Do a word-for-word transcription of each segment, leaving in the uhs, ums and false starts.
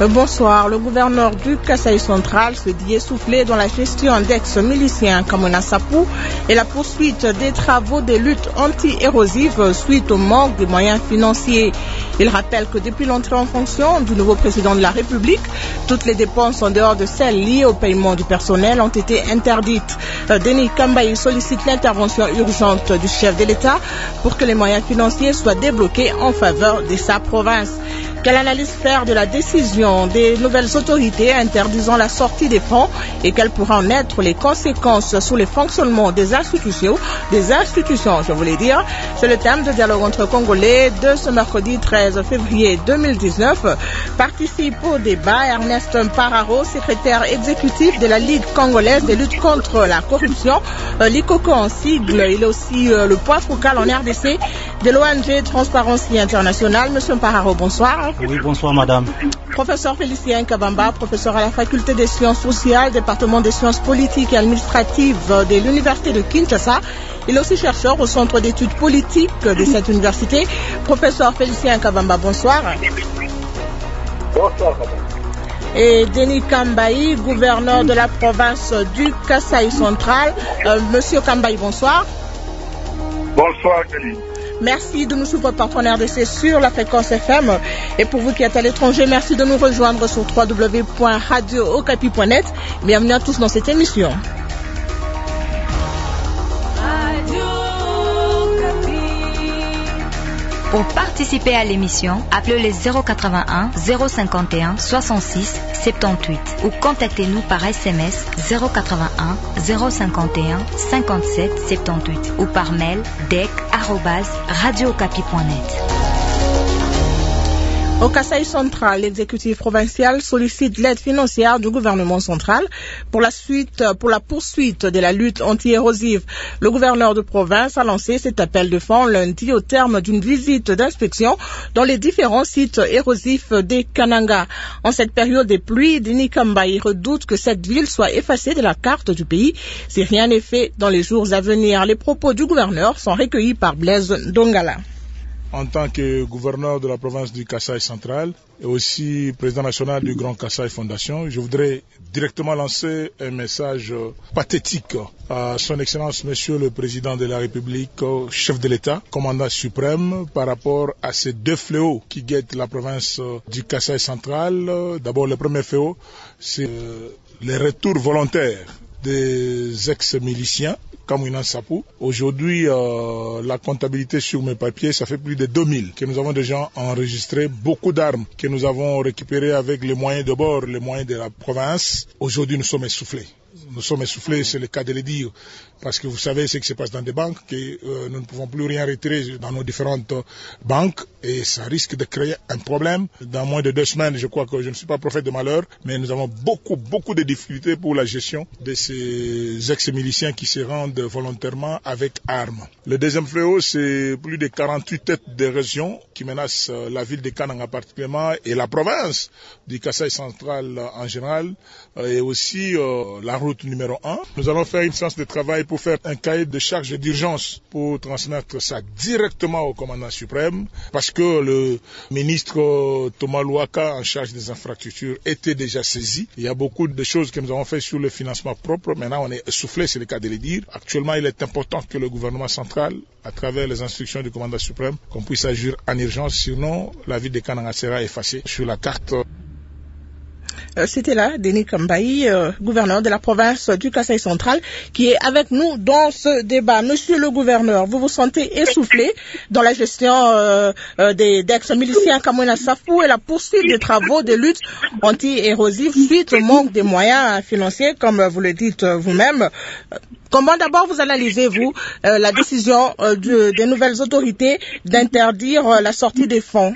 Bonsoir. Le gouverneur du Kasaï central se dit essoufflé dans la gestion d'ex-miliciens Kamwina Sapou et la poursuite des travaux des luttes anti-érosives suite au manque des moyens financiers. Il rappelle que depuis l'entrée en fonction du nouveau président de la République, toutes les dépenses en dehors de celles liées au paiement du personnel ont été interdites. Denis Kambaï sollicite l'intervention urgente du chef de l'État pour que les moyens financiers soient débloqués en faveur de sa province. Quelle analyse faire de la décision des nouvelles autorités interdisant la sortie des fonds et quelles pourraient en être les conséquences sur le fonctionnement des institutions, des institutions, je voulais dire. C'est le thème de dialogue entre Congolais de ce mercredi treize février deux mille dix-neuf. Participe au débat Ernest Pararo, secrétaire exécutif de la Ligue congolaise de lutte contre la corruption, euh, l'I C O C O en sigle. Il est aussi euh, le point focal en R D C de l'O N G Transparency International. Monsieur Pararo, bonsoir. Oui, bonsoir madame. Professeur Félicien Kabamba, professeur à la faculté des sciences sociales, département des sciences politiques et administratives de l'université de Kinshasa. Il est aussi chercheur au centre d'études politiques de cette université. Professeur Félicien Kabamba, bonsoir. Bonsoir madame. Et Denis Kambaï, gouverneur de la province du Kasaï central. Euh, Monsieur Kambaï, bonsoir. Bonsoir Denis. Merci de nous suivre par R D C sur la fréquence F M. Et pour vous qui êtes à l'étranger, merci de nous rejoindre sur w w w point radio okapi point net. Bienvenue à tous dans cette émission. Pour participer à l'émission, appelez le zéro quatre-vingt-un zéro cinquante et un soixante-six soixante-dix-huit ou contactez-nous par S M S zéro quatre-vingt-un zéro cinquante et un cinquante-sept soixante-dix-huit ou par mail dec arobase radio okapi point net. Au Kasaï central, l'exécutif provincial sollicite l'aide financière du gouvernement central pour la suite, pour la poursuite de la lutte anti-érosive. Le gouverneur de province a lancé cet appel de fonds lundi au terme d'une visite d'inspection dans les différents sites érosifs des Kananga. En cette période des pluies, Denis Kambaï redoute que cette ville soit effacée de la carte du pays si rien n'est fait dans les jours à venir. Les propos du gouverneur sont recueillis par Blaise Dongala. En tant que gouverneur de la province du Kasaï central et aussi président national du Grand Kasaï Fondation, je voudrais directement lancer un message pathétique à son Excellence Monsieur le Président de la République, chef de l'État, commandant suprême, par rapport à ces deux fléaux qui guettent la province du Kasaï central. D'abord, le premier fléau, c'est les retours volontaires des ex-miliciens Kamwina Sapou. Aujourd'hui, euh, la comptabilité sur mes papiers, ça fait plus de deux mille que nous avons déjà enregistré, beaucoup d'armes que nous avons récupérées avec les moyens de bord, les moyens de la province. Aujourd'hui, nous sommes essoufflés. Nous sommes essoufflés, c'est le cas de le dire, parce que vous savez ce qui se passe dans des banques, que euh, nous ne pouvons plus rien retirer dans nos différentes banques et ça risque de créer un problème. Dans moins de deux semaines, je crois que je ne suis pas prophète de malheur, mais nous avons beaucoup, beaucoup de difficultés pour la gestion de ces ex-miliciens qui se rendent volontairement avec armes. Le deuxième fléau, c'est plus de quarante-huit têtes de région qui menacent la ville de Kananga particulièrement et la province du Kasaï central en général et aussi euh, la route numéro un. Nous allons faire une séance de travail pour faire un cahier de charge d'urgence pour transmettre ça directement au commandant suprême parce que le ministre Thomas Louaka en charge des infrastructures était déjà saisi. Il y a beaucoup de choses que nous avons fait sur le financement propre. Maintenant, on est essoufflé, c'est le cas de le dire. Actuellement, il est important que le gouvernement central, à travers les instructions du commandant suprême, qu'on puisse agir en urgence. Sinon, la ville de Kananga sera effacée sur la carte. C'était là Denis Kambaï, euh, gouverneur de la province du Kasaï central, qui est avec nous dans ce débat. Monsieur le gouverneur, vous vous sentez essoufflé dans la gestion euh, euh, des ex-miliciens Kamwina Sapou et la poursuite des travaux de lutte anti-érosive suite au manque des moyens financiers, comme vous le dites vous-même. Comment d'abord vous analysez, vous, euh, la décision euh, de, des nouvelles autorités d'interdire euh, la sortie des fonds?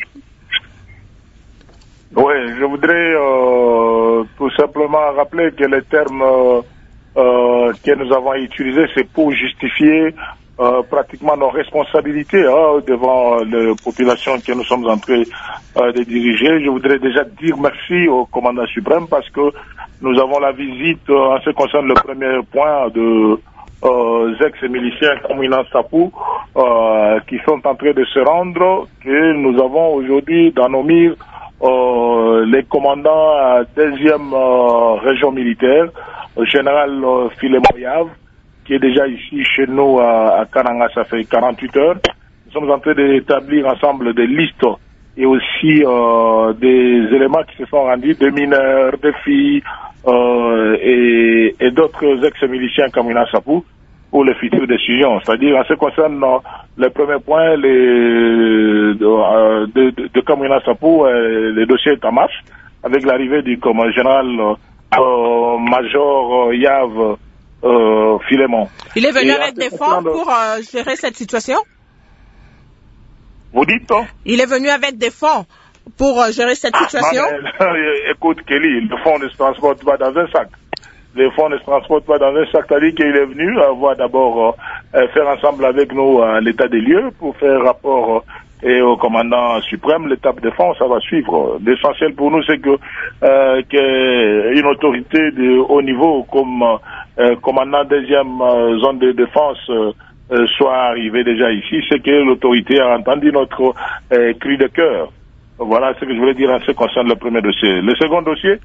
Oui, je voudrais euh, tout simplement rappeler que les termes euh, euh, que nous avons utilisés, c'est pour justifier euh, pratiquement nos responsabilités hein, devant les populations que nous sommes en train euh, de diriger. Je voudrais déjà dire merci au commandant suprême parce que nous avons la visite euh, en ce qui concerne le premier point de euh, ex-miliciens Kamwina Sapou euh, qui sont en train de se rendre, que nous avons aujourd'hui dans nos murs euh, les commandants à deuxième euh, région militaire, le général euh, Philémon Yave, qui est déjà ici chez nous à, à Kananga, ça fait quarante-huit heures. Nous sommes en train d'établir ensemble des listes et aussi euh, des éléments qui se sont rendus, des mineurs, des filles euh, et, et d'autres ex-miliciens comme Kamwina Sapou pour les futures décisions. C'est-à-dire, en ce qui concerne euh, le premier point, les, de, euh, de, de, de Kamwina Sapou, euh, le dossier est en marche avec l'arrivée du comme, général euh, major euh, Yave euh, Philémon. Il est venu et avec des fonds pour euh, gérer cette situation? Vous dites, hein? Il est venu avec des fonds pour euh, gérer cette situation? Ah, mais, écoute, Kelly, le fonds ne se transporte pas dans un sac. Le fonds ne se transporte pas dans un sac. C'est-à-dire qu'il est venu avoir d'abord euh, faire ensemble avec nous euh, l'état des lieux pour faire rapport euh, et au commandant suprême. L'étape de fonds, ça va suivre. L'essentiel pour nous, c'est que euh, qu'une autorité de haut niveau comme euh, commandant deuxième euh, zone de défense euh, Euh, soit arrivé déjà ici, c'est que l'autorité a entendu notre euh, cri de cœur. Voilà ce que je voulais dire en ce qui concerne le premier dossier. Le second dossier,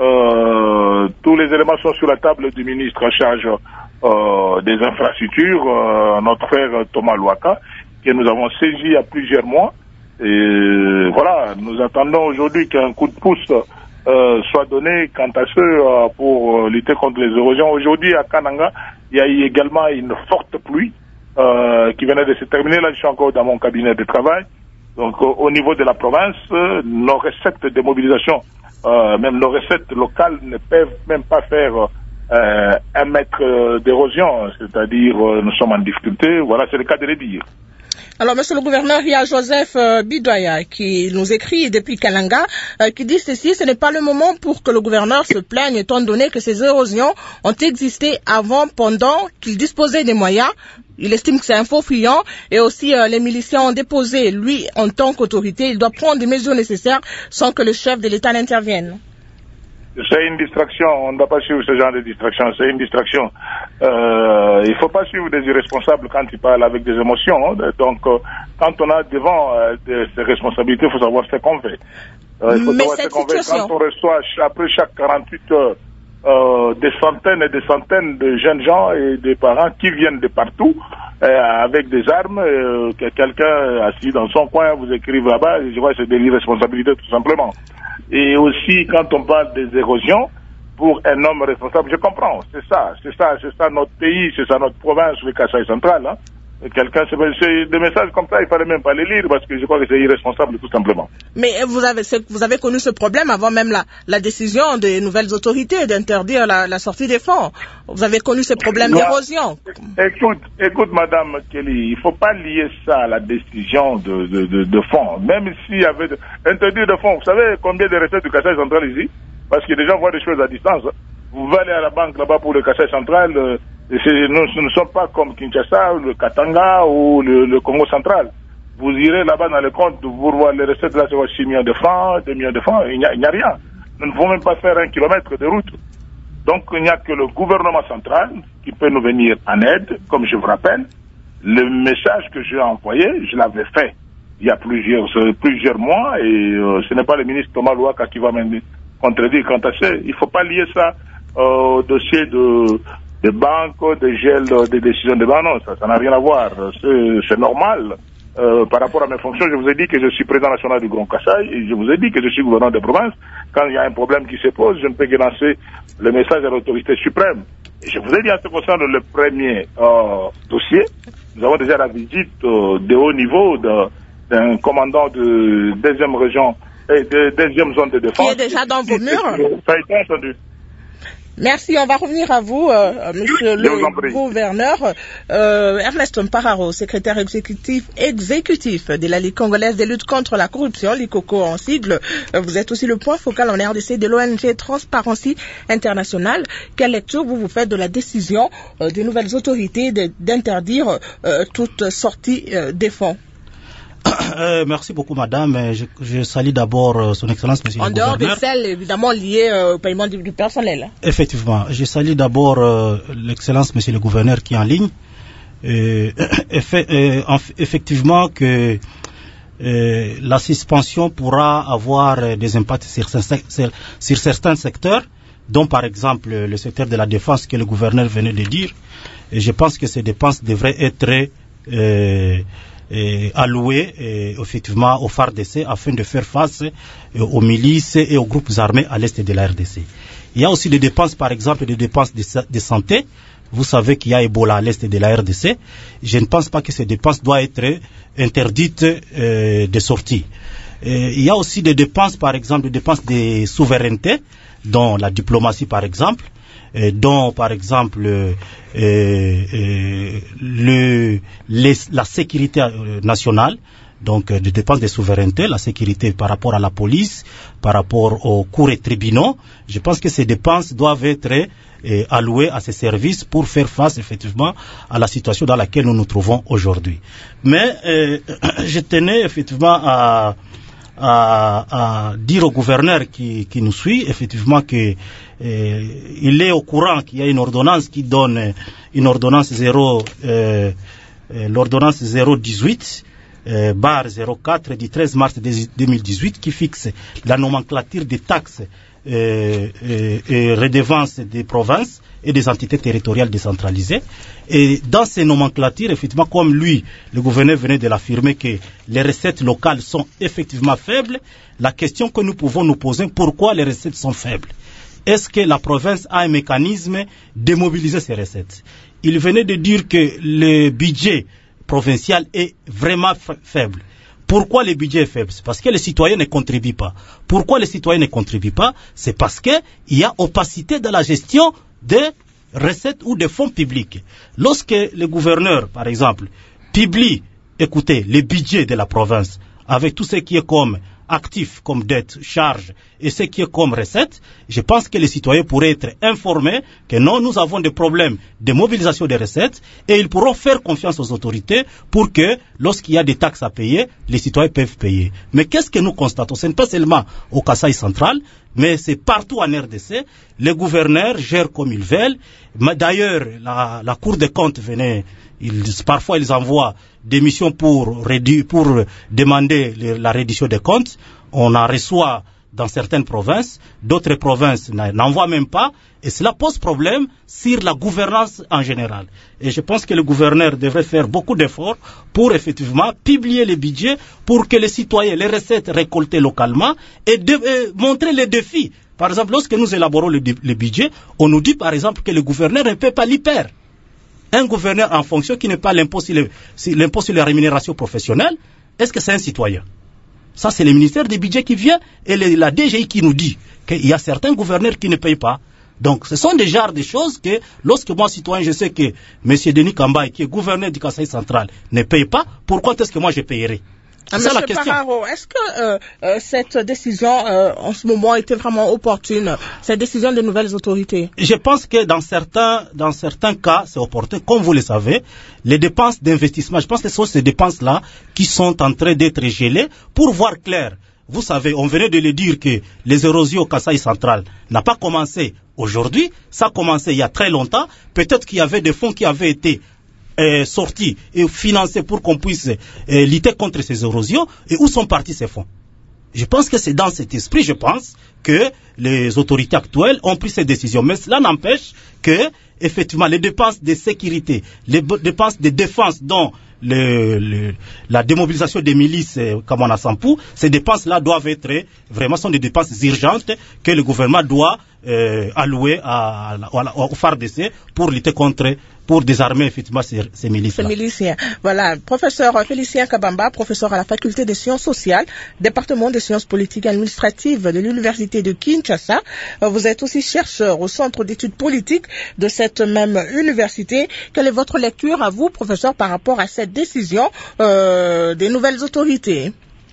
euh, tous les éléments sont sur la table du ministre en charge euh, des infrastructures, euh, notre frère Thomas Louaka, que nous avons saisi il y a plusieurs mois. Et voilà, nous attendons aujourd'hui qu'un coup de pouce euh, soit donné quant à ce euh, pour lutter contre les érosions. Aujourd'hui à Kananga, il y a eu également une forte pluie. Euh, qui venait de se terminer. Là, je suis encore dans mon cabinet de travail. Donc, au, au niveau de la province, euh, nos recettes de mobilisation, euh, même nos recettes locales ne peuvent même pas faire euh, un mètre d'érosion. C'est-à-dire, euh, nous sommes en difficulté. Voilà, c'est le cas de le dire. Alors, monsieur le gouverneur, il y a Joseph euh, Bidoya qui nous écrit depuis Kananga, euh, qui dit ceci: ce n'est pas le moment pour que le gouverneur se plaigne, étant donné que ces érosions ont existé avant, pendant qu'il disposait des moyens. Il estime que c'est un faux fuyant et aussi euh, les miliciens ont déposé, lui, en tant qu'autorité, il doit prendre des mesures nécessaires sans que le chef de l'État n'intervienne. C'est une distraction, on ne doit pas suivre ce genre de distraction, c'est une distraction. Euh, il ne faut pas suivre des irresponsables quand ils parlent avec des émotions. Hein. Donc, euh, quand on a devant euh, des, des responsabilités, il faut savoir ce qu'on fait. Euh, il faut Mais savoir cette ce qu'on situation... fait. Quand on reçoit, après chaque quarante-huit heures, Euh, des centaines et des centaines de jeunes gens et des parents qui viennent de partout euh, avec des armes, euh, que quelqu'un assis dans son coin vous écrive là-bas, je vois que c'est de l'irresponsabilité tout simplement. Et aussi quand on parle des érosions, pour un homme responsable, je comprends, c'est ça, c'est ça, c'est ça notre pays, c'est ça notre province, le Kasaï central, hein. Quelqu'un, c'est des messages comme ça, il fallait même pas les lire parce que je crois que c'est irresponsable tout simplement. Mais vous avez, vous avez connu ce problème avant même la, la décision des nouvelles autorités d'interdire la, la sortie des fonds. Vous avez connu ces problèmes d'érosion. Écoute, écoute, Madame Kelly, il faut pas lier ça à la décision de, de, de, de fonds. Même s'il y avait de, interdire de fonds, vous savez combien de recettes du Kasaï central ici? Parce que les gens voient des choses à distance. Vous allez à la banque là-bas pour le Kasaï central. Euh, Nous, nous ne sommes pas comme Kinshasa, le Katanga ou le, le Congo central. Vous irez là-bas dans le compte, vous voyez les recettes, là, c'est six millions de francs, deux millions de francs, il n'y a, a rien. Nous ne pouvons même pas faire un kilomètre de route. Donc, il n'y a que le gouvernement central qui peut nous venir en aide, comme je vous rappelle. Le message que j'ai envoyé, je l'avais fait il y a plusieurs, plusieurs mois, et euh, ce n'est pas le ministre Thomas Louaka qui va me contredire quant à ça. Il ne faut pas lier ça euh, au dossier de... des banques, des gels, des décisions de banques, non, ça n'a rien à voir. C'est normal. Euh, par rapport à mes fonctions, je vous ai dit que je suis président national du Grand Kasaï et je vous ai dit que je suis gouverneur de province. Quand il y a un problème qui se pose, je ne peux que lancer le message à l'autorité suprême. Et je vous ai dit en ce qui concerne le premier euh, dossier, nous avons déjà la visite euh, de haut niveau d'un commandant de deuxième région et de deuxième zone de défense. Qui est déjà dans vos murs. Ça a été entendu. Merci, on va revenir à vous, euh, monsieur le gouverneur. Euh, Ernest Mpararo, secrétaire exécutif, exécutif de la Ligue congolaise de lutte contre la corruption, l'ICOCO en sigle. Vous êtes aussi le point focal en R D C de l'O N G Transparency International. Quelle lecture vous vous faites de la décision euh, des nouvelles autorités d'interdire euh, toute sortie euh, des fonds? Euh, merci beaucoup, madame. Je, je salue d'abord euh, son Excellence, monsieur le gouverneur. En dehors de celles, évidemment, liées euh, au paiement du, du personnel. Effectivement. Je salue d'abord euh, l'Excellence, monsieur le gouverneur, qui est en ligne. Euh, effe, euh, en, effectivement, que euh, la suspension pourra avoir des impacts sur, sur, sur certains secteurs, dont par exemple le secteur de la défense que le gouverneur venait de dire. Et je pense que ces dépenses devraient être euh, euh, allouées euh, effectivement au F A R D C afin de faire face euh, aux milices et aux groupes armés à l'est de la R D C. Il y a aussi des dépenses, par exemple, des dépenses de, de santé. Vous savez qu'il y a Ebola à l'est de la R D C. Je ne pense pas que ces dépenses doivent être interdites euh, de sortie. Euh, il y a aussi des dépenses, par exemple, des dépenses de souveraineté, dont la diplomatie, par exemple, euh, dont, par exemple, euh, euh, le, les, la sécurité nationale, donc euh, des dépenses de souveraineté, la sécurité par rapport à la police, par rapport aux cours et tribunaux. Je pense que ces dépenses doivent être euh, allouées à ces services pour faire face effectivement à la situation dans laquelle nous nous trouvons aujourd'hui. Mais euh, je tenais effectivement à, à, à dire au gouverneur qui, qui nous suit effectivement que euh, il est au courant qu'il y a une ordonnance qui donne une ordonnance zéro, euh, euh, l'ordonnance zéro dix-huit Euh, bar zéro quatre du treize mars deux mille dix-huit qui fixe la nomenclature des taxes euh, et, et redevances des provinces et des entités territoriales décentralisées. Et dans ces nomenclatures, effectivement, comme lui, le gouverneur venait de l'affirmer que les recettes locales sont effectivement faibles, la question que nous pouvons nous poser, pourquoi les recettes sont faibles? Est-ce que la province a un mécanisme de mobiliser ces recettes? Il venait de dire que le budget provincial est vraiment faible. Pourquoi le budget est faible? C'est parce que les citoyens ne contribuent pas. Pourquoi les citoyens ne contribuent pas? C'est parce qu'il y a opacité dans la gestion des recettes ou des fonds publics. Lorsque le gouverneur, par exemple, publie, écoutez, le budget de la province, avec tout ce qui est comme actif, comme dette, charge, et ce qui est comme recette, je pense que les citoyens pourraient être informés que non, nous avons des problèmes de mobilisation des recettes et ils pourront faire confiance aux autorités pour que, lorsqu'il y a des taxes à payer, les citoyens peuvent payer. Mais qu'est-ce que nous constatons? Ce n'est pas seulement au Kasaï central, mais c'est partout en R D C. Les gouverneurs gèrent comme ils veulent. D'ailleurs, la, la Cour des comptes venait, ils, parfois ils envoient des missions pour, réduire, pour demander le, la reddition des comptes. On en reçoit dans certaines provinces, d'autres provinces n'envoient même pas, et cela pose problème sur la gouvernance en général. Et je pense que le gouverneur devrait faire beaucoup d'efforts pour effectivement publier les budgets pour que les citoyens, les recettes récoltées localement, et, de, et montrer les défis. Par exemple, lorsque nous élaborons le, le budget, on nous dit par exemple que le gouverneur ne paie pas l'I P E R. Un gouverneur en fonction qui n'est pas l'impôt sur, le, sur l'impôt sur la rémunération professionnelle, est-ce que c'est un citoyen? Ça, c'est le ministère des budgets qui vient et le, la D G I qui nous dit qu'il y a certains gouverneurs qui ne payent pas. Donc, ce sont des genres de choses que, lorsque moi, citoyen, je sais que M. Denis Kambaye, qui est gouverneur du Kasaï central, ne paye pas, pourquoi est-ce que moi je payerai? Ah, Monsieur Pararo, est-ce que euh, euh, cette décision euh, en ce moment était vraiment opportune, cette décision des nouvelles autorités? Je pense que dans certains, dans certains cas, c'est opportun. Comme vous le savez, les dépenses d'investissement, je pense que ce sont ces dépenses-là qui sont en train d'être gelées pour voir clair. Vous savez, on venait de le dire que les érosions au Kasaï central n'ont pas commencé aujourd'hui, ça a commencé il y a très longtemps. Peut-être qu'il y avait des fonds qui avaient été Euh, sortis et financés pour qu'on puisse euh, lutter contre ces érosions, et où sont partis ces fonds? Je pense que c'est dans cet esprit, je pense, que les autorités actuelles ont pris ces décisions. Mais cela n'empêche que, effectivement, les dépenses de sécurité, les dépenses de défense dont le, le, la démobilisation des milices euh, Kamwana Sampou, ces dépenses-là doivent être, vraiment, sont des dépenses urgentes que le gouvernement doit euh, allouer à, à, à, au F A R D C pour lutter contre, pour désarmer effectivement ces, ces milices-là. Ces miliciens. Voilà. Professeur Félicien Kabamba, professeur à la faculté des sciences sociales, département des sciences politiques et administratives de l'université de Kinshasa. Vous êtes aussi chercheur au centre d'études politiques de cette même université. Quelle est votre lecture à vous, professeur, par rapport à cette décision euh, des nouvelles autorités?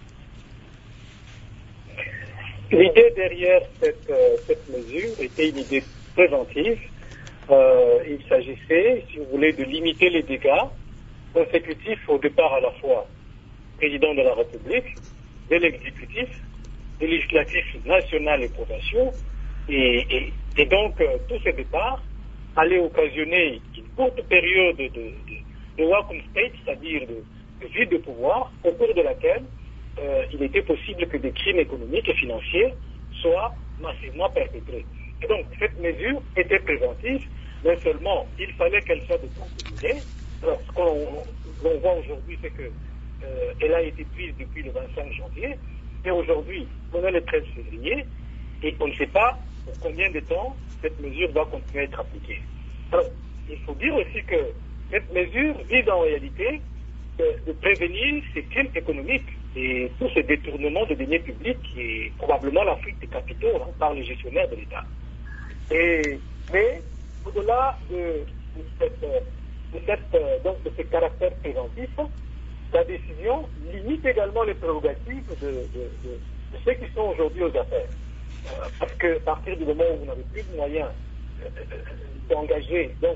L'idée derrière cette, euh, cette mesure était une idée préventive. Euh, il s'agissait, si vous voulez, de limiter les dégâts consécutifs au départ à la fois du président de la République, de l'exécutif, des législatifs national et provinciaux, et, et, et donc euh, tous ces départs allaient occasionner une courte période de, de, de, de vacuum state, c'est-à-dire de, de vide de pouvoir, au cours de laquelle euh, il était possible que des crimes économiques et financiers soient massivement perpétrés. Et donc, cette mesure était préventive, mais seulement, il fallait qu'elle soit de courte durée. Alors, ce qu'on voit aujourd'hui, c'est que euh, elle a été prise depuis le vingt-cinq janvier, et aujourd'hui, on est le treize février, et on ne sait pas pour combien de temps cette mesure doit continuer à être appliquée. Alors, il faut dire aussi que cette mesure vise en réalité de, de prévenir ces crimes économiques et tout ce détournement de deniers publics qui est probablement la fuite des capitaux hein, par les gestionnaires de l'État. Et, mais au-delà de, de, cette, de, cette, donc de ce caractère préventif, la décision limite également les prérogatives de, de, de, de ceux qui sont aujourd'hui aux affaires. Euh, parce que à partir du moment où vous n'avez plus de moyens euh, d'engager, donc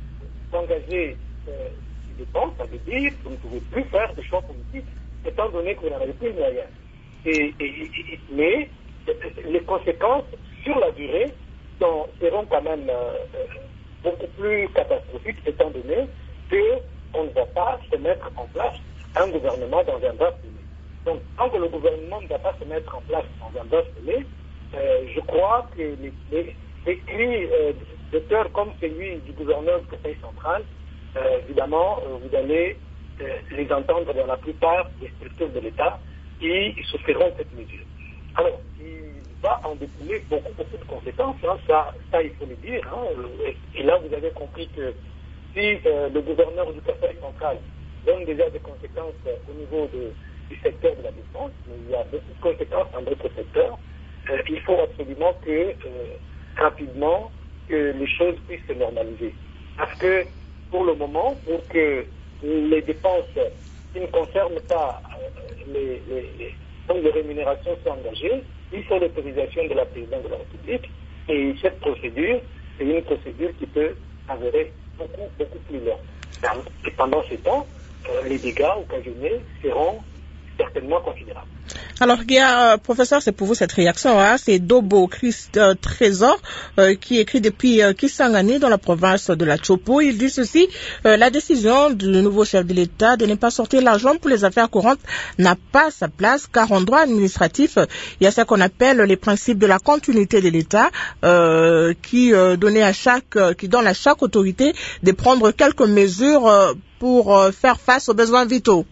d'engager euh, des dépenses, ça veut dire que vous ne pouvez plus faire de choix politiques, étant donné que vous n'en avez plus de moyens. Et, et, et, mais les conséquences sur la durée sont, seront quand même euh, beaucoup plus catastrophiques, étant donné qu'on ne va pas se mettre en place un gouvernement dans un bref délai. Donc, tant que le gouvernement ne va pas se mettre en place dans un bref délai, euh, je crois que les, les, les cris euh, de cœur comme celui du gouverneur du Conseil central, euh, évidemment, euh, vous allez euh, les entendre dans la plupart des structures de l'État et ils souffriront de cette mesure. Alors, il va en découler beaucoup, beaucoup de conséquences, hein, ça, ça il faut le dire. Hein, et, et là, vous avez compris que si euh, le gouverneur du Conseil central donne déjà des conséquences euh, au niveau de, du secteur de la défense, mais il y a beaucoup de conséquences dans d'autres secteurs, euh, il faut absolument que, euh, rapidement, que les choses puissent se normaliser. Parce que, pour le moment, pour que les dépenses qui ne concernent pas euh, les, les, les, donc les rémunérations soient engagées, il faut l'autorisation de la présidente de la République. Et cette procédure, c'est une procédure qui peut s'avérer beaucoup, beaucoup plus longue. Et pendant ce temps, euh, les dégâts occasionnés seront certainement considérables. Alors, Guia, euh, professeur, c'est pour vous cette réaction, hein, c'est Dobo Christ euh, Trésor euh, qui écrit depuis euh, Kisangani dans la province de la Chopo. Il dit ceci, euh, la décision du nouveau chef de l'État de ne pas sortir l'argent pour les affaires courantes n'a pas sa place, car en droit administratif, il y a ce qu'on appelle les principes de la continuité de l'État euh, qui euh, donnait à chaque, euh, qui donne à chaque autorité de prendre quelques mesures euh, pour euh, faire face aux besoins vitaux.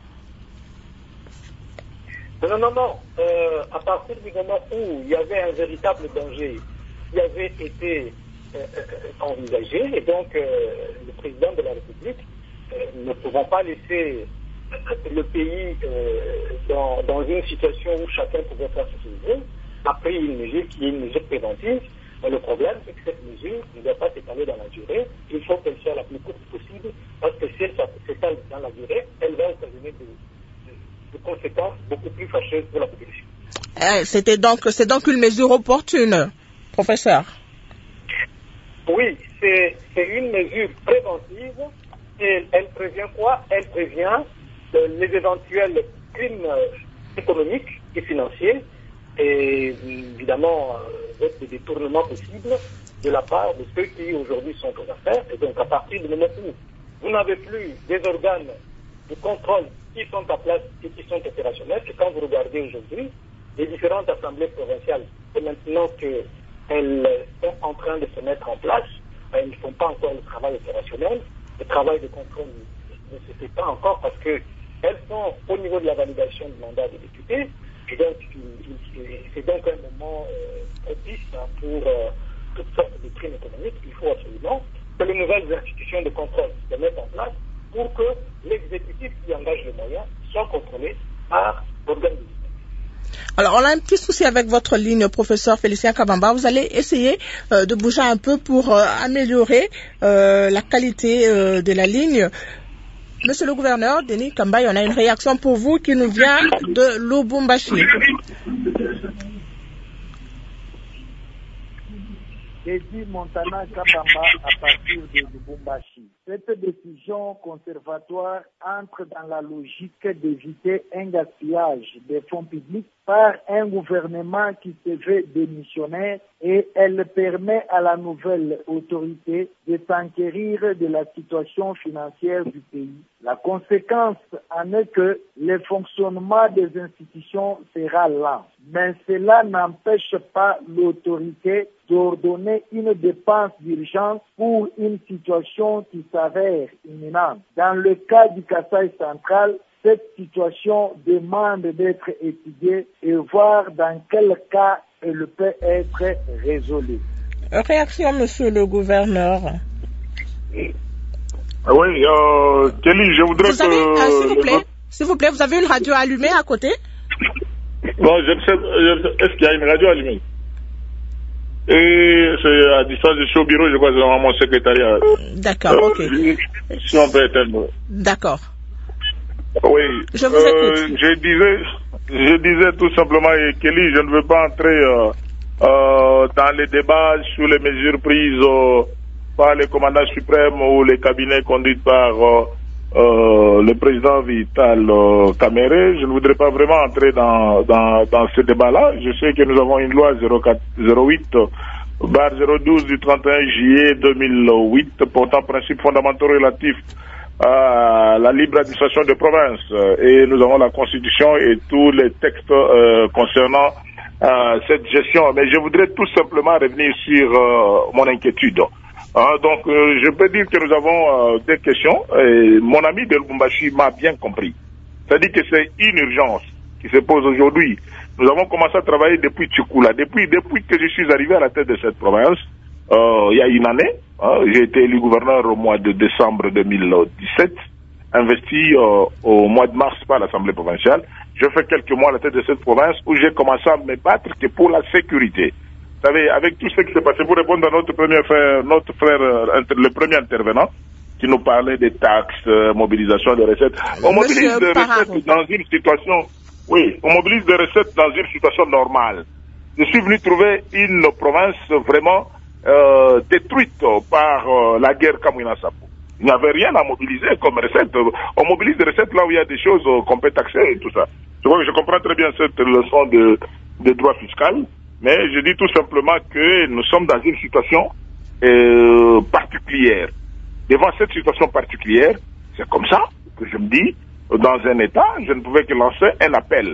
Non, non, non. Euh, à partir du moment où il y avait un véritable danger qui avait été euh, euh, envisagé, et donc euh, le président de la République euh, ne pouvant pas laisser le pays euh, dans, dans une situation où chacun pouvait faire ce qu'il veut, a pris une mesure qui est une mesure préventive. Mais le problème, c'est que cette mesure ne doit pas s'étaler dans la durée. Il faut qu'elle soit la plus courte possible, parce que si elle s'étale dans la durée, elle va occasionner de de conséquences beaucoup plus fâcheuses pour la population. Euh, c'était donc, c'est donc une mesure opportune, professeur. Oui, c'est, c'est une mesure préventive et elle prévient quoi? Elle prévient euh, les éventuels crimes euh, économiques et financiers et évidemment euh, des détournements possibles de la part de ceux qui aujourd'hui sont aux affaires. Et donc à partir du moment où vous n'avez plus des organes de contrôle qui sont en place et qui sont opérationnels. Et quand vous regardez aujourd'hui, les différentes assemblées provinciales, c'est maintenant qu'elles sont en train de se mettre en place, elles ne font pas encore le travail opérationnel. Le travail de contrôle ne se fait pas encore parce qu'elles sont au niveau de la validation du mandat des députés. Et donc, c'est donc un moment euh, propice hein, pour euh, toutes sortes de crimes économiques. Il faut absolument que les nouvelles institutions de contrôle se mettent en place pour que l'exécutif qui engage les moyens soit contrôlé par l'organe de justice. Alors, on a un petit souci avec votre ligne, professeur Félicien Kabamba. Vous allez essayer euh, de bouger un peu pour euh, améliorer euh, la qualité euh, de la ligne. Monsieur le gouverneur, Denis Kambaye, on a une réaction pour vous qui nous vient de Lubumbashi. Dedi Montana Kabamba à partir de Lubumbashi. Cette décision conservatoire entre dans la logique d'éviter un gaspillage des fonds publics par un gouvernement qui se veut démissionnaire et elle permet à la nouvelle autorité de s'enquérir de la situation financière du pays. La conséquence en est que le fonctionnement des institutions sera lent. Mais cela n'empêche pas l'autorité d'ordonner une dépense d'urgence pour une situation qui s'avère imminente. Dans le cas du Kasaï central, cette situation demande d'être étudiée et voir dans quel cas elle peut être résolue. Réaction, monsieur le gouverneur. Oui, euh, Kelly, je voudrais vous avez, que... euh, s'il vous plaît, s'il vous plaît, vous avez une radio allumée à côté? Bon, je ne sais, je, est-ce qu'il y a une radio allumée? Et c'est à distance, je suis au bureau, je crois que c'est dans mon secrétariat. D'accord, euh, ok. Si on peut éteindre. D'accord. Oui. Je vous euh, écoute. Je disais, je disais tout simplement, et Kelly, je ne veux pas entrer euh, euh, dans les débats sur les mesures prises euh, par les commandants suprêmes ou les cabinets conduits par euh, euh, le président Vital euh, Kamere. Je ne voudrais pas vraiment entrer dans, dans, dans ce débat-là. Je sais que nous avons une loi zéro quatre zéro huit barre zéro douze du trente et un juillet deux mille huit portant principes fondamentaux relatifs à la libre administration des provinces. Et nous avons la Constitution et tous les textes euh, concernant euh, cette gestion. Mais je voudrais tout simplement revenir sur euh, mon inquiétude. Ah, donc, euh, je peux dire que nous avons euh, des questions. Et mon ami de Lubumbashi m'a bien compris. C'est-à-dire que c'est une urgence qui se pose aujourd'hui. Nous avons commencé à travailler depuis Tchoukoula. Depuis, depuis que je suis arrivé à la tête de cette province, euh, il y a une année, hein, j'ai été élu gouverneur au mois de décembre deux mille dix-sept, investi euh, au mois de mars par l'Assemblée provinciale. Je fais quelques mois à la tête de cette province où j'ai commencé à me battre que pour la sécurité. Vous savez, avec tout ce qui s'est passé, pour répondre à notre premier frère, notre frère, euh, le premier intervenant, qui nous parlait des taxes, euh, mobilisation des recettes. On mobilise des recettes dans une situation, oui, on mobilise des recettes dans une situation normale. Je suis venu trouver une province vraiment euh, détruite par euh, la guerre Kamwina-Sapo. Il n'y avait rien à mobiliser comme recette. On mobilise des recettes là où il y a des choses euh, qu'on peut taxer et tout ça. Je crois que je comprends très bien cette leçon de, de droit fiscal. Mais je dis tout simplement que nous sommes dans une situation euh, particulière. Devant cette situation particulière, c'est comme ça que je me dis, dans un État, je ne pouvais que lancer un appel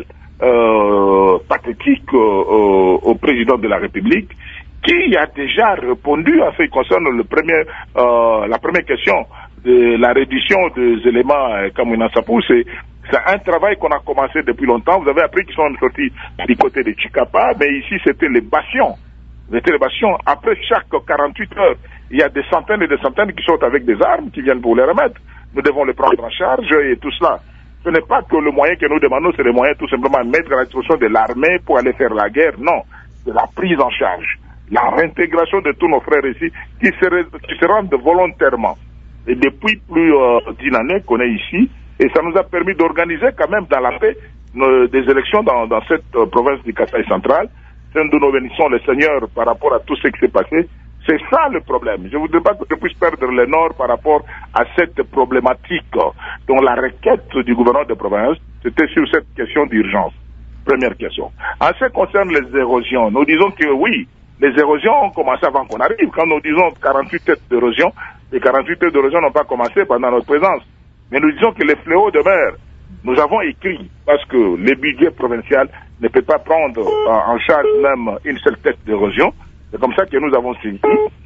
euh, pathétique euh, au président de la République, qui a déjà répondu à ce qui concerne le premier, euh, la première question de la réduction des éléments euh, Kamwina Sapu. C'est C'est un travail qu'on a commencé depuis longtemps. Vous avez appris qu'ils sont sortis du côté de Chikapa, mais ici c'était les bastions. C'était les bastions. Après chaque quarante-huit heures, il y a des centaines et des centaines qui sortent avec des armes, qui viennent pour les remettre. Nous devons les prendre en charge et tout cela. Ce n'est pas que le moyen que nous demandons, c'est le moyen tout simplement de mettre à la disposition de l'armée pour aller faire la guerre. Non, c'est la prise en charge, la réintégration de tous nos frères ici qui se, qui se rendent volontairement. Et depuis plus euh, d'une année qu'on est ici, et ça nous a permis d'organiser quand même dans la paix euh, des élections dans, dans cette euh, province du Kasaï central. C'est nous nous bénissons le Seigneur par rapport à tout ce qui s'est passé. C'est ça le problème. Je ne voudrais pas que je puisse perdre le nord par rapport à cette problématique euh, dont la requête du gouverneur de province, c'était sur cette question d'urgence. Première question. En ce qui concerne les érosions, nous disons que oui, les érosions ont commencé avant qu'on arrive. Quand nous disons quarante-huit têtes d'érosion, les quarante-huit têtes d'érosion n'ont pas commencé pendant notre présence. Mais nous disons que les fléaux de mer, nous avons écrit, parce que le budget provincial ne peut pas prendre en charge même une seule tête d'érosion. C'est comme ça que nous avons saisi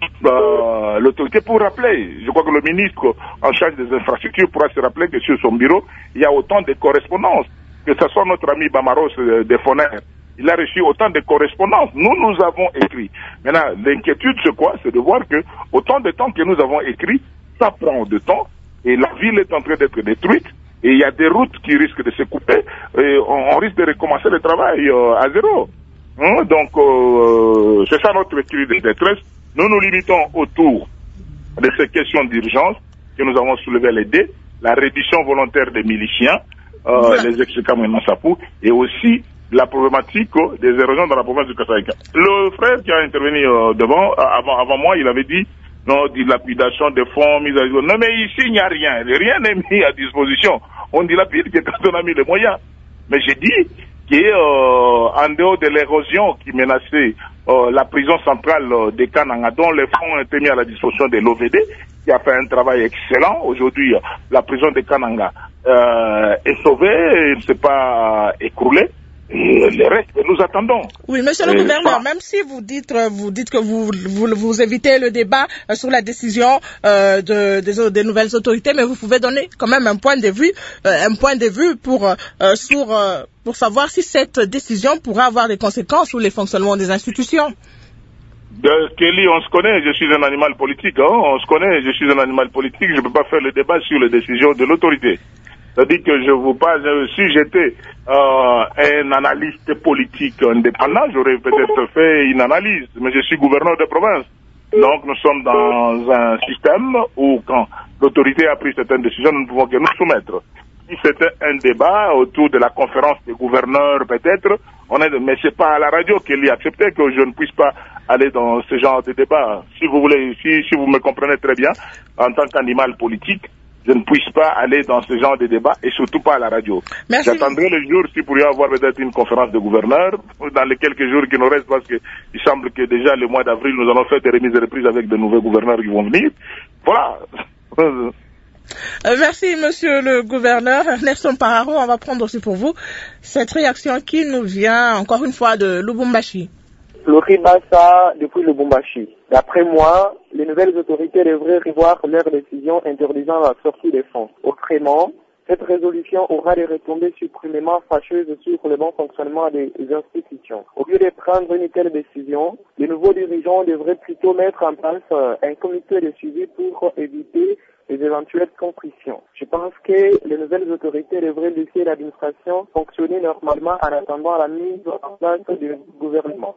euh, l'autorité pour rappeler. Je crois que le ministre en charge des infrastructures pourra se rappeler que sur son bureau, il y a autant de correspondances. Que ce soit notre ami Bamaros euh, de Foner, il a reçu autant de correspondances. Nous, nous avons écrit. Maintenant, l'inquiétude, c'est quoi? C'est de voir que autant de temps que nous avons écrit, ça prend de temps. Et la ville est en train d'être détruite, et il y a des routes qui risquent de se couper, et on, on risque de recommencer le travail euh, à zéro. Hein? Donc, euh, c'est ça notre cri de détresse. Nous nous limitons autour de ces questions d'urgence que nous avons soulevées les dés, la réduction volontaire des miliciens, euh, voilà. Les ex-Kamwina Sapu, et aussi la problématique des érosions dans la province du Kasaï. Le frère qui a intervenu euh, devant, avant, avant moi, il avait dit non, dilapidation des fonds, mise à jour. Non, mais ici, il n'y a rien. Rien n'est mis à disposition. On dilapide que quand on a mis les moyens. Mais j'ai dit qu'en euh, dehors de l'érosion qui menaçait euh, la prison centrale euh, des Kananga, dont les fonds ont été mis à la disposition de l'O V D, qui a fait un travail excellent. Aujourd'hui, euh, la prison de Kananga euh, est sauvée, ne s'est pas euh, écroulée. Et le reste, nous attendons. Oui, monsieur le gouverneur, même si vous dites, vous dites que vous, vous, vous évitez le débat euh, sur la décision euh, de, des, des nouvelles autorités, mais vous pouvez donner quand même un point de vue, euh, un point de vue pour, euh, sur, euh, pour savoir si cette décision pourra avoir des conséquences sur les fonctionnements des institutions. De Kelly, on se connaît, je suis un animal politique, hein, on se connaît, je suis un animal politique, je ne peux pas faire le débat sur les décisions de l'autorité. C'est-à-dire que je vous parle, si j'étais euh, un analyste politique indépendant, j'aurais peut-être fait une analyse, mais je suis gouverneur de province. Donc nous sommes dans un système où quand l'autorité a pris certaines décisions, nous ne pouvons que nous soumettre. Si c'était un débat autour de la conférence des gouverneurs, peut-être, on est, mais c'est pas à la radio qu'elle y acceptait que je ne puisse pas aller dans ce genre de débat. Si vous voulez, si, si vous me comprenez très bien, en tant qu'animal politique, je ne puisse pas aller dans ce genre de débat et surtout pas à la radio. Merci. J'attendrai le jour s'il pourrait y avoir peut-être une conférence de gouverneurs dans les quelques jours qui nous restent parce qu'il semble que déjà le mois d'avril nous allons faire des remises et reprises avec de nouveaux gouverneurs qui vont venir. Voilà. Euh, merci monsieur le gouverneur. Nelson Pararo, on va prendre aussi pour vous cette réaction qui nous vient encore une fois de Lubumbashi. Loribasa depuis Lubumbashi. D'après moi, les nouvelles autorités devraient revoir leurs décisions interdisant la sortie des fonds. Autrement, cette résolution aura des retombées suprêmement fâcheuses sur le bon fonctionnement des institutions. Au lieu de prendre une telle décision, les nouveaux dirigeants devraient plutôt mettre en place un comité de suivi pour éviter les éventuelles compressions. Je pense que les nouvelles autorités devraient laisser l'administration fonctionner normalement en attendant la mise en place du gouvernement.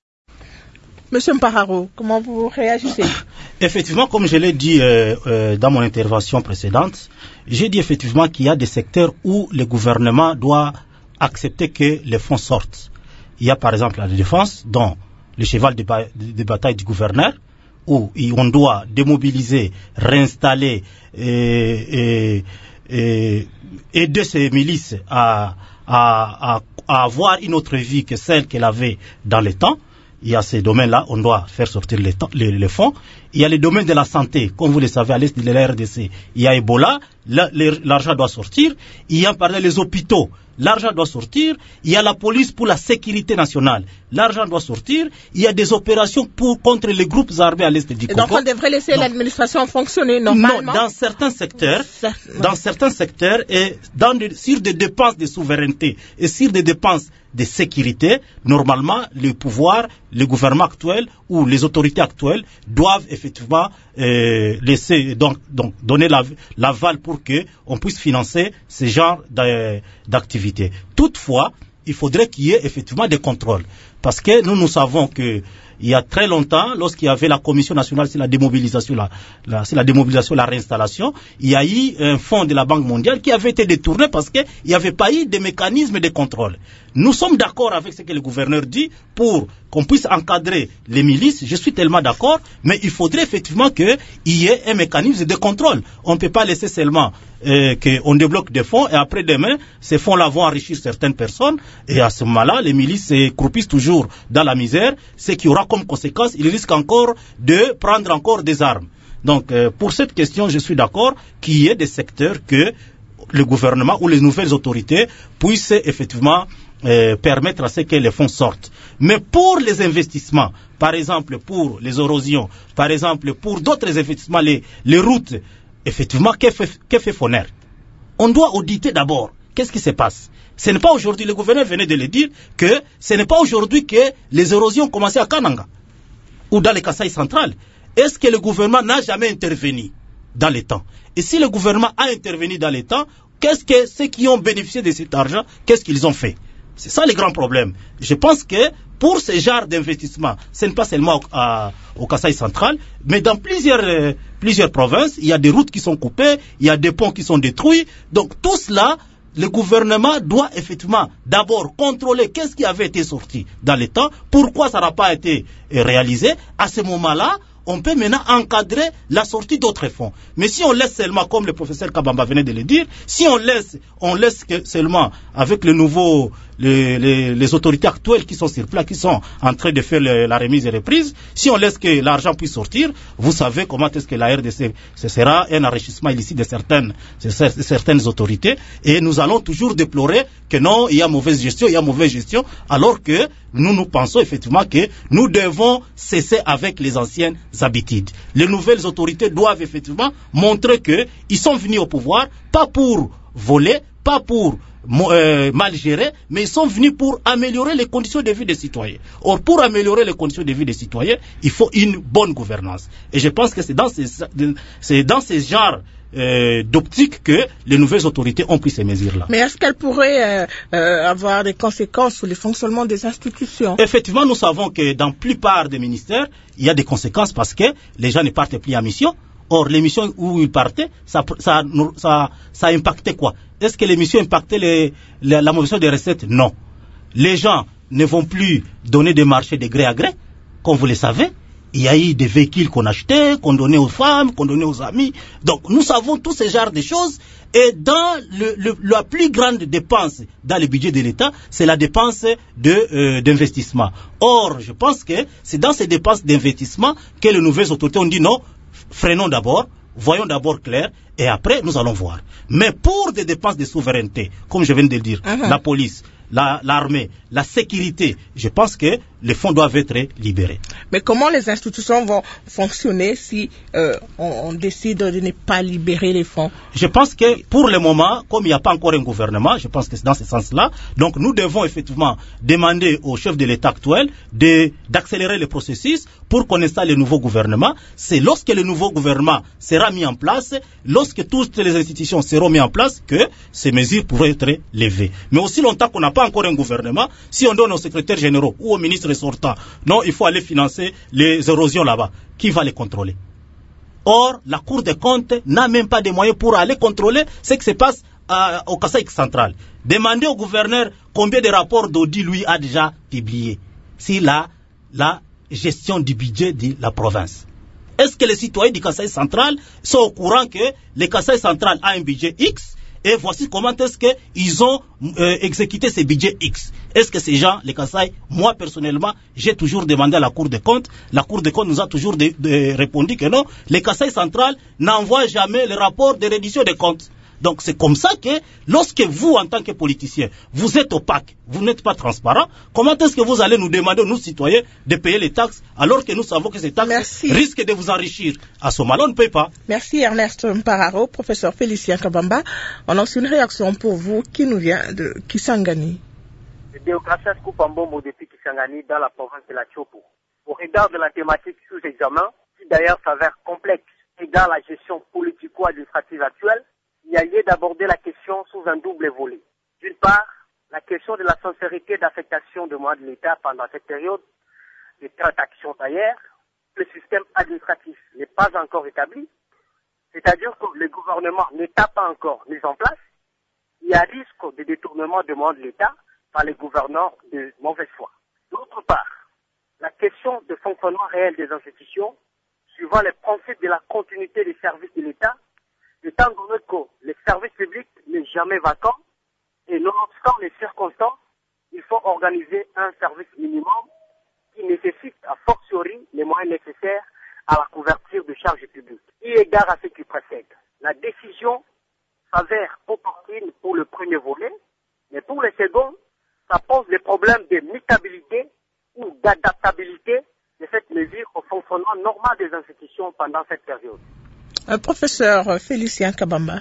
Monsieur Mpararo, comment vous réagissez? Effectivement, comme je l'ai dit euh, euh, dans mon intervention précédente, j'ai dit effectivement qu'il y a des secteurs où le gouvernement doit accepter que les fonds sortent. Il y a par exemple la défense, dont le cheval de, ba de bataille du gouverneur, où on doit démobiliser, réinstaller et, et, et aider ces milices à, à, à, à avoir une autre vie que celle qu'elle avait dans le temps. Il y a ces domaines-là, on doit faire sortir les, les, les fonds. Il y a les domaines de la santé, comme vous le savez, à l'est de la R D C. Il y a Ebola, l'argent doit sortir. Il y a par exemple les hôpitaux, l'argent doit sortir. Il y a la police pour la sécurité nationale, l'argent doit sortir. Il y a des opérations pour, contre les groupes armés à l'est du Congo. Et donc on devrait laisser l'administration fonctionner normalement? Non, dans certains secteurs, dans certains secteurs et dans de, sur des dépenses de souveraineté et sur des dépenses de sécurité, normalement, le pouvoir, le gouvernement actuel ou les autorités actuelles doivent effectivement euh, laisser donc, donc donner l'aval pour que on puisse financer ce genre d'activités. Toutefois, il faudrait qu'il y ait effectivement des contrôles, parce que nous nous savons que il y a très longtemps, lorsqu'il y avait la Commission nationale sur la démobilisation, la, la, sur la démobilisation, la réinstallation, il y a eu un fonds de la Banque mondiale qui avait été détourné parce qu'il n'y avait pas eu de mécanisme de contrôle. Nous sommes d'accord avec ce que le gouverneur dit pour qu'on puisse encadrer les milices. Je suis tellement d'accord, mais il faudrait effectivement qu'il y ait un mécanisme de contrôle. On ne peut pas laisser seulement euh, qu'on débloque des fonds et après demain, ces fonds-là vont enrichir certaines personnes et à ce moment-là, les milices s'écroupissent toujours dans la misère, ce qui aura comme conséquence, ils risquent encore de prendre encore des armes. Donc, euh, pour cette question, je suis d'accord qu'il y ait des secteurs que le gouvernement ou les nouvelles autorités puissent effectivement euh, permettre à ce que les fonds sortent. Mais pour les investissements, par exemple pour les érosions, par exemple pour d'autres investissements, les, les routes, effectivement, qu'est fait, qu'est fait Foner? On doit auditer d'abord. Qu'est-ce qui se passe? Ce n'est pas aujourd'hui, le gouverneur venait de le dire, que ce n'est pas aujourd'hui que les érosions ont commencé à Kananga ou dans le Kasaï central. Est-ce que le gouvernement n'a jamais intervenu dans les temps? Et si le gouvernement a intervenu dans les temps, qu'est-ce que ceux qui ont bénéficié de cet argent, qu'est-ce qu'ils ont fait? C'est ça le grand problème. Je pense que pour ce genre d'investissement, ce n'est pas seulement au, à, au Kasaï central, mais dans plusieurs, euh, plusieurs provinces, il y a des routes qui sont coupées, il y a des ponts qui sont détruits. Donc tout cela le gouvernement doit effectivement d'abord contrôler qu'est-ce qui avait été sorti dans les temps, pourquoi ça n'a pas été réalisé. À ce moment-là, on peut maintenant encadrer la sortie d'autres fonds. Mais si on laisse seulement, comme le professeur Kabamba venait de le dire, si on laisse, on laisse que seulement avec le nouveau, les, les, les autorités actuelles qui sont sur place, qui sont en train de faire le, la remise et reprise, si on laisse que l'argent puisse sortir, vous savez comment est-ce que la R D C, ce sera un enrichissement illicite de certaines, de certaines autorités, et nous allons toujours déplorer que non, il y a mauvaise gestion, il y a mauvaise gestion, alors que nous nous pensons effectivement que nous devons cesser avec les anciennes habitudes. Les nouvelles autorités doivent effectivement montrer qu'ils sont venus au pouvoir, pas pour voler, pas pour euh, mal gérer, mais ils sont venus pour améliorer les conditions de vie des citoyens. Or, pour améliorer les conditions de vie des citoyens, il faut une bonne gouvernance. Et je pense que c'est dans ces, c'est dans ces genres Euh, d'optique que les nouvelles autorités ont pris ces mesures-là. Mais est-ce qu'elles pourraient euh, euh, avoir des conséquences sur le fonctionnement des institutions? Effectivement, nous savons que dans la plupart des ministères, il y a des conséquences parce que les gens ne partent plus en mission. Or, les missions où ils partaient, ça, ça, ça, ça impactait quoi? Est-ce que les missions impactaient les, la, la mobilisation des recettes? Non. Les gens ne vont plus donner des marchés de gré à gré, comme vous le savez. Il y a eu des véhicules qu'on achetait, qu'on donnait aux femmes, qu'on donnait aux amis. Donc, nous savons tous ces genres de choses. Et dans le, le, la plus grande dépense dans le budget de l'État, c'est la dépense de, euh, d'investissement. Or, je pense que c'est dans ces dépenses d'investissement que les nouvelles autorités ont dit non, freinons d'abord, voyons d'abord clair, et après, nous allons voir. Mais pour des dépenses de souveraineté, comme je viens de le dire, uh-huh. la police, la, l'armée, la sécurité, je pense que les fonds doivent être libérés. Mais comment les institutions vont fonctionner si euh, on, on décide de ne pas libérer les fonds? Je pense que pour le moment, comme il n'y a pas encore un gouvernement, je pense que c'est dans ce sens-là, donc nous devons effectivement demander au chef de l'État actuel de, d'accélérer le processus pour qu'on installe le nouveau gouvernement. C'est lorsque le nouveau gouvernement sera mis en place, lorsque toutes les institutions seront mises en place, que ces mesures pourraient être levées. Mais aussi longtemps qu'on n'a pas encore un gouvernement, si on donne aux secrétaires généraux ou aux ministres sortants, non, il faut aller financer les érosions là-bas. Qui va les contrôler? Or, la Cour des comptes n'a même pas de moyens pour aller contrôler ce qui se passe à, au Kasaï central. Demandez au gouverneur combien de rapports d'audit lui a déjà publié sur la, la gestion du budget de la province. Est-ce que les citoyens du Kasaï central sont au courant que le Kasaï central a un budget X? Et voici comment est-ce qu'ils ont euh, exécuté ces budgets X. Est-ce que ces gens, les Kasaï, moi personnellement, j'ai toujours demandé à la Cour des comptes. La Cour des comptes nous a toujours de, de, répondu que non. Les Kasaï central n'envoient jamais le rapport de reddition des comptes. Donc c'est comme ça que lorsque vous, en tant que politicien, vous êtes opaque, vous n'êtes pas transparent, comment est-ce que vous allez nous demander, nous citoyens, de payer les taxes alors que nous savons que ces taxes Merci. risquent de vous enrichir? À ce moment-là, on ne paye pas. Merci Ernest Mpararo, professeur Félicien Kabamba. On a aussi une réaction pour vous qui nous vient de Kisangani. Déocratia Koupambombo depuis Kisangani dans la province de la Tchopo. Au regard de la thématique sous examen, qui d'ailleurs s'avère complexe et dans la gestion politico-administrative actuelle, il y a lieu d'aborder la question sous un double volet. D'une part, la question de la sincérité d'affectation de moyens de l'État pendant cette période de transaction d'ailleurs, le système administratif n'est pas encore établi, c'est-à-dire que le gouvernement n'est pas encore mis en place, il y a risque de détournement de moyens de l'État par les gouverneurs de mauvaise foi. D'autre part, la question de fonctionnement réel des institutions, suivant les principes de la continuité des services de l'État, étant donné que le service public n'est jamais vacant et nonobstant les circonstances, il faut organiser un service minimum qui nécessite a fortiori les moyens nécessaires à la couverture de charges publiques. Eu égard à ce qui précède, la décision s'avère opportune pour le premier volet, mais pour le second, ça pose des problèmes de mutabilité ou d'adaptabilité de cette mesure au fonctionnement normal des institutions pendant cette période. Euh, professeur Félicien Kabamba.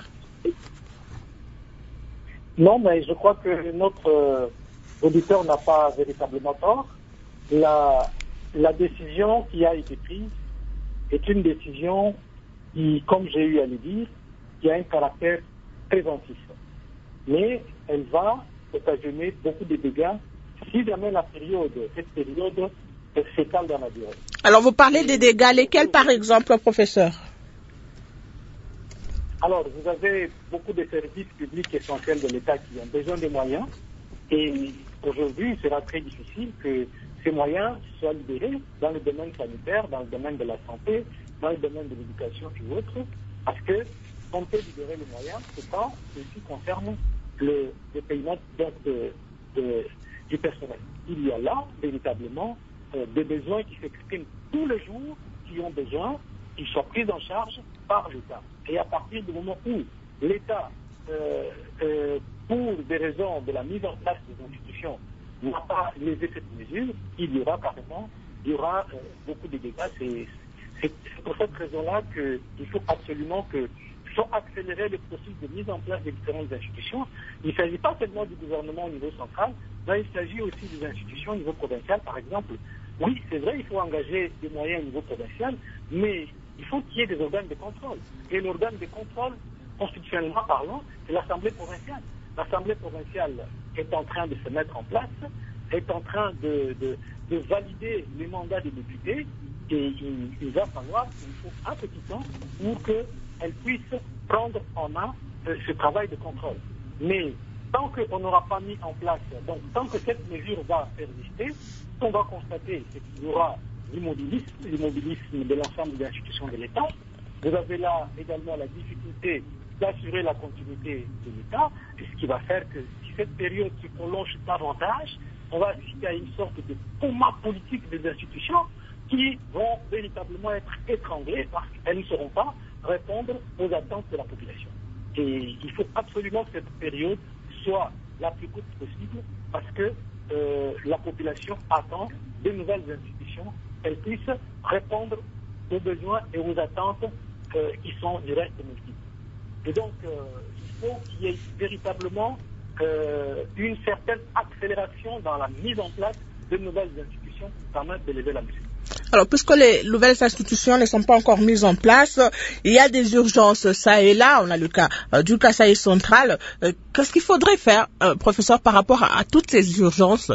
Non, mais je crois que notre euh, auditeur n'a pas véritablement tort. La, la décision qui a été prise est une décision qui, comme j'ai eu à le dire, qui a un caractère préventif. Mais elle va occasionner beaucoup de dégâts si jamais la période, cette période s'étale dans la durée. Alors vous parlez des dégâts, lesquels par exemple, professeur? Alors, vous avez beaucoup de services publics essentiels de l'État qui ont besoin de moyens. Et aujourd'hui, il sera très difficile que ces moyens soient libérés dans le domaine sanitaire, dans le domaine de la santé, dans le domaine de l'éducation et autres, parce que on peut libérer les moyens, pourtant, ceci concerne le, le paiement donc, de, de, du personnel. Il y a là, véritablement, euh, des besoins qui s'expriment tous les jours, qui ont besoin qu'ils soient pris en charge par l'État. Et à partir du moment où l'État, euh, euh, pour des raisons de la mise en place des institutions, n'a pas levé cette mesure, il y aura carrément, il y aura euh, beaucoup de dégâts. C'est, c'est, c'est pour cette raison-là qu'il faut absolument que faut accélérer le processus de mise en place des différentes institutions. Il ne s'agit pas seulement du gouvernement au niveau central, mais il s'agit aussi des institutions au niveau provincial, par exemple. Oui, c'est vrai, il faut engager des moyens au niveau provincial, mais il faut qu'il y ait des organes de contrôle. Et l'organe de contrôle, constitutionnellement parlant, c'est l'Assemblée provinciale. L'Assemblée provinciale est en train de se mettre en place, est en train de, de, de valider les mandats des députés, et il, il va falloir qu'il faut un petit temps pour qu'elle puisse prendre en main euh, ce travail de contrôle. Mais tant qu'on n'aura pas mis en place, donc tant que cette mesure va persister, ce qu'on va constater, c'est qu'il y aura l'immobilisme, l'immobilisme de l'ensemble des institutions de l'État. Vous avez là également la difficulté d'assurer la continuité de l'État, et ce qui va faire que si cette période se prolonge davantage, on va assister à une sorte de coma politique des institutions qui vont véritablement être étranglées parce qu'elles ne sauront pas répondre aux attentes de la population. Et il faut absolument que cette période soit la plus courte possible parce que euh, la population attend de nouvelles institutions, qu'elles puissent répondre aux besoins et aux attentes euh, qui sont directes et multiples. Et donc, euh, il faut qu'il y ait véritablement euh, une certaine accélération dans la mise en place de nouvelles institutions qui permettent d'élever la mesure. Alors, puisque les nouvelles institutions ne sont pas encore mises en place, il y a des urgences ça et là. On a le cas euh, du Kasaï central. Euh, qu'est-ce qu'il faudrait faire, euh, professeur, par rapport à, à toutes ces urgences?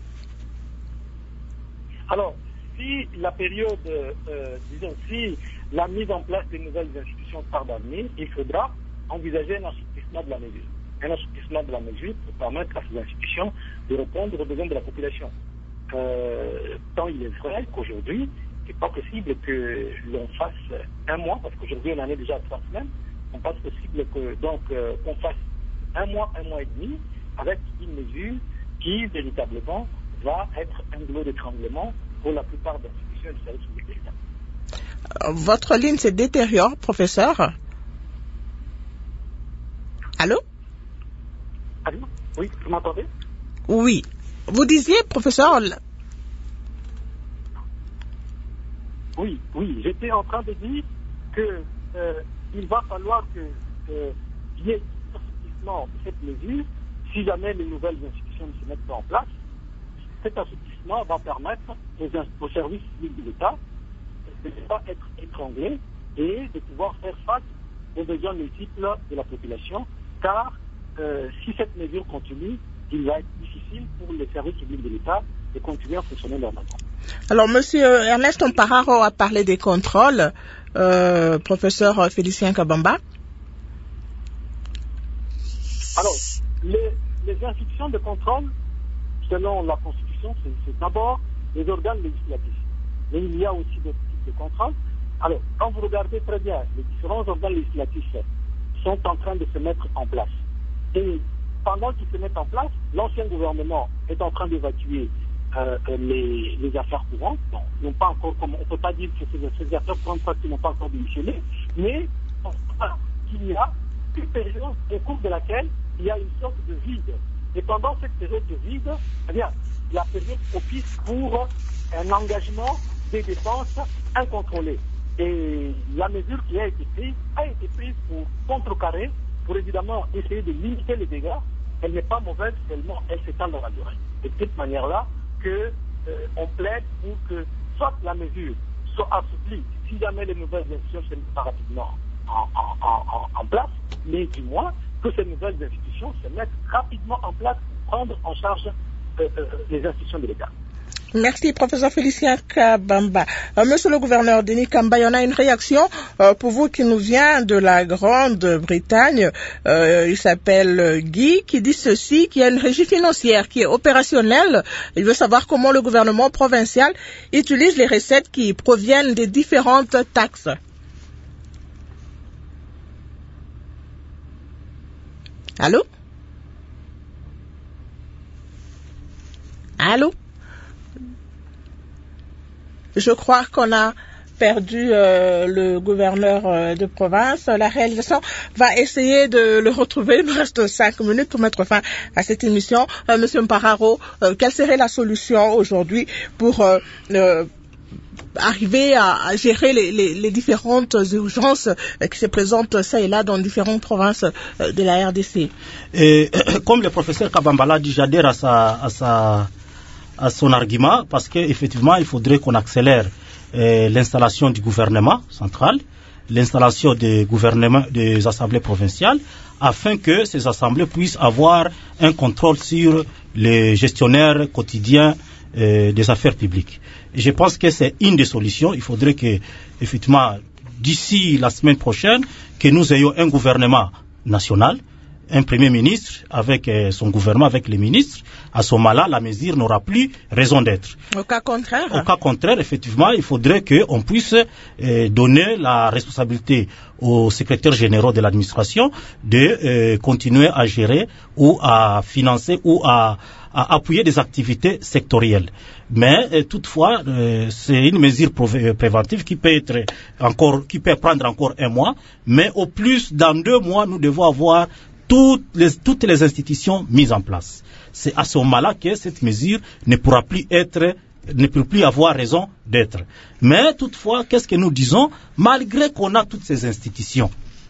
Alors, si la période, euh, disons, si la mise en place des nouvelles institutions tarde à venir, il faudra envisager un assouplissement de la mesure. Un assouplissement de la mesure pour permettre à ces institutions de répondre aux besoins de la population. Euh, tant il est vrai qu'aujourd'hui, il n'est pas possible que l'on fasse un mois, parce qu'aujourd'hui on en est déjà à trois semaines, on passe possible que donc euh, qu'on fasse un mois, un mois et demi, avec une mesure qui véritablement va être un goulot d'étranglement pour la plupart des institutions du service public de l'État. Votre ligne se détériore, professeur. Allô? Allô? Oui, vous m'entendez? Oui. Vous disiez, professeur... Oui, oui, j'étais en train de dire que euh, il va falloir que euh, il y ait un assouplissement de cette mesure si jamais les nouvelles institutions ne se mettent pas en place. Cet assouplissement va permettre aux, aux services publics de l'État de ne pas être étranglés et de pouvoir faire face aux besoins multiples de la population, car euh, si cette mesure continue, il va être difficile pour les services publics de l'État de continuer à fonctionner normalement. Alors, monsieur Ernest Ompararo a parlé des contrôles. Euh, professeur Félicien Kabamba. Alors, les, les institutions de contrôle, selon la Constitution, c'est, c'est d'abord les organes législatifs. Mais il y a aussi d'autres types de contrôle. Alors, quand vous regardez très bien, les différents organes législatifs sont en train de se mettre en place. Et pendant qu'ils se mettent en place, l'ancien gouvernement est en train d'évacuer euh, les, les affaires courantes. Bon, ils n'ont pas encore, on ne peut pas dire que ces, ces affaires courantes parce qu'ils n'ont pas encore démissionné, mais on voit qu'il y a une période au cours de laquelle il y a une sorte de vide. Et pendant cette période de vide, eh bien, la période propice pour un engagement des dépenses incontrôlées. Et la mesure qui a été prise a été prise pour contrecarrer, pour évidemment essayer de limiter les dégâts. Elle n'est pas mauvaise, seulement elle s'étend dans la durée. Et de cette manière-là que euh, on plaide pour que soit la mesure soit assouplie, si jamais les nouvelles institutions se mettent pas rapidement en, en, en, en place, mais du moins que ces nouvelles institutions se mettent rapidement en place pour prendre en charge euh, euh, les institutions de l'État. Merci, professeur Félicien Kabamba. Euh, Monsieur le gouverneur Denis Kamba, il y en a une réaction euh, pour vous qui nous vient de la Grande-Bretagne. Euh, il s'appelle Guy, qui dit ceci, qu'il y a une régie financière qui est opérationnelle. Il veut savoir comment le gouvernement provincial utilise les recettes qui proviennent des différentes taxes. Allô? Allô? Je crois qu'on a perdu euh, le gouverneur euh, de province. La réalisation va essayer de le retrouver. Il nous reste cinq minutes pour mettre fin à cette émission. Euh, Monsieur Mpararo, euh, quelle serait la solution aujourd'hui pour euh, euh, arriver à, à gérer les, les, les différentes urgences euh, qui se présentent ça et là dans différentes provinces euh, de la R D C? Et comme le professeur Kabamba l'a dit, j'adhère à sa, à sa à son argument, parce qu'effectivement, il faudrait qu'on accélère euh, l'installation du gouvernement central, l'installation des gouvernements, des assemblées provinciales, afin que ces assemblées puissent avoir un contrôle sur les gestionnaires quotidiens euh, des affaires publiques. Et je pense que c'est une des solutions. Il faudrait que, effectivement, d'ici la semaine prochaine, que nous ayons un gouvernement national, un premier ministre avec euh, son gouvernement, avec les ministres. À ce moment-là, la mesure n'aura plus raison d'être. Au cas contraire? Au cas contraire, effectivement, il faudrait qu'on puisse euh, donner la responsabilité aux secrétaires généraux de l'administration de euh, continuer à gérer ou à financer ou à, à appuyer des activités sectorielles. Mais euh, toutefois, euh, c'est une mesure préventive qui peut être encore, qui peut prendre encore un mois, mais au plus dans deux mois, nous devons avoir Toutes les, toutes les institutions mises en place. C'est à ce moment-là que cette mesure ne pourra plus être, ne peut plus avoir raison d'être. Mais toutefois, qu'est-ce que nous disons? Malgré qu'on a toutes ces institutions,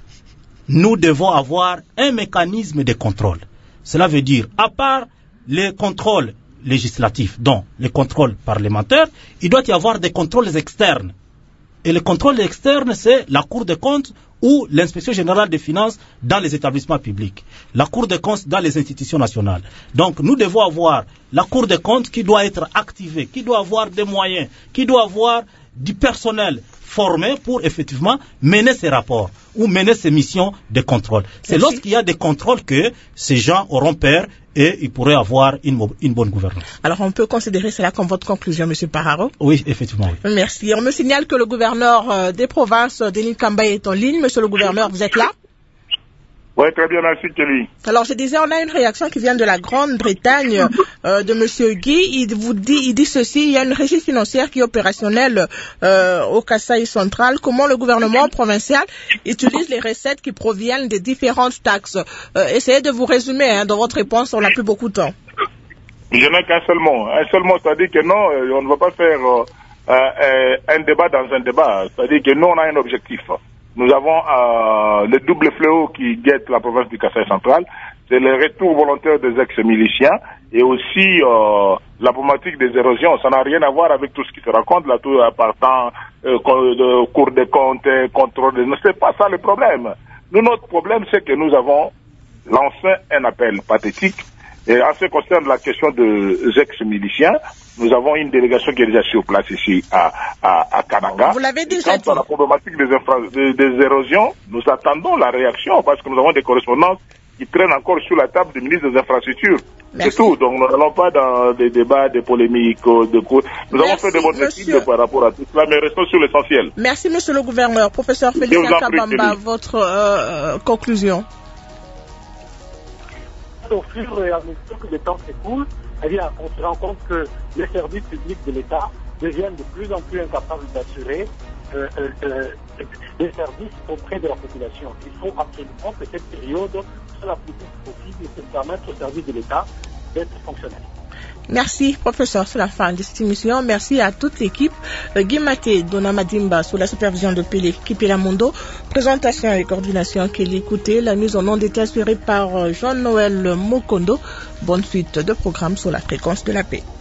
nous devons avoir un mécanisme de contrôle. Cela veut dire, à part les contrôles législatifs, dont les contrôles parlementaires, il doit y avoir des contrôles externes. Et le contrôle externe, c'est la Cour des comptes ou l'inspection générale des finances dans les établissements publics, la Cour des comptes dans les institutions nationales. Donc nous devons avoir la Cour des comptes qui doit être activée, qui doit avoir des moyens, qui doit avoir du personnel formé pour effectivement mener ces rapports ou mener ces missions de contrôle. C'est Merci. Lorsqu'il y a des contrôles que ces gens auront peur et ils pourraient avoir une, une bonne gouvernance. Alors on peut considérer cela comme votre conclusion, M. Pararo? Oui, effectivement. Oui. Merci. On me signale que le gouverneur euh, des provinces, Denis Kamba, est en ligne. Monsieur le gouverneur, vous êtes là? Oui, très bien, merci Kelly. Alors je disais, on a une réaction qui vient de la Grande-Bretagne euh, de Monsieur Guy. Il vous dit, il dit ceci: il y a une régie financière qui est opérationnelle euh, au Kasaï central. Comment le gouvernement provincial utilise les recettes qui proviennent des différentes taxes? euh, Essayez de vous résumer hein, dans votre réponse. On n'a plus beaucoup de temps. Je n'ai qu'un seul mot. Un seul mot, c'est-à-dire que non, on ne va pas faire euh, euh, un débat dans un débat. C'est-à-dire que nous, on a un objectif. Nous avons euh, le double fléau qui guette la province du Kasaï central, c'est le retour volontaire des ex-miliciens et aussi euh, la problématique des érosions. Ça n'a rien à voir avec tout ce qui se raconte là, tout appartant euh, de Cour des comptes, contrôle. De... C'est pas ça le problème. Nous, notre problème, c'est que nous avons lancé un appel pathétique. Et en ce qui concerne la question des ex-miliciens, nous avons une délégation qui est déjà sur place ici à, à, à Kananga. Vous l'avez déjà dit. Quant à la problématique des, infra- des, des érosions, nous attendons la réaction parce que nous avons des correspondances qui traînent encore sur la table du ministre des Infrastructures. Merci. C'est tout. Donc nous n'allons pas dans des débats, des polémiques, de cours. Nous Merci, avons fait de bonnes études par rapport à tout cela, mais restons sur l'essentiel. Merci, monsieur le gouverneur. Professeur Félicien Kabamba, votre euh, conclusion. Au fur et à mesure que le temps s'écoule, eh bien, on se rend compte que les services publics de l'État deviennent de plus en plus incapables d'assurer euh, euh, des services auprès de la population. Il faut absolument que cette période soit la plus courte possible pour permettre aux services de l'État d'être fonctionnels. Merci, professeur. C'est la fin de cette émission. Merci à toute l'équipe. Guimate Donamadimba sous la supervision de Pélé Kipela Mondo. Présentation et coordination qu'elle écoutait. La mise en onde était assurée par Jean-Noël Mokondo. Bonne suite de programme sur la fréquence de la paix.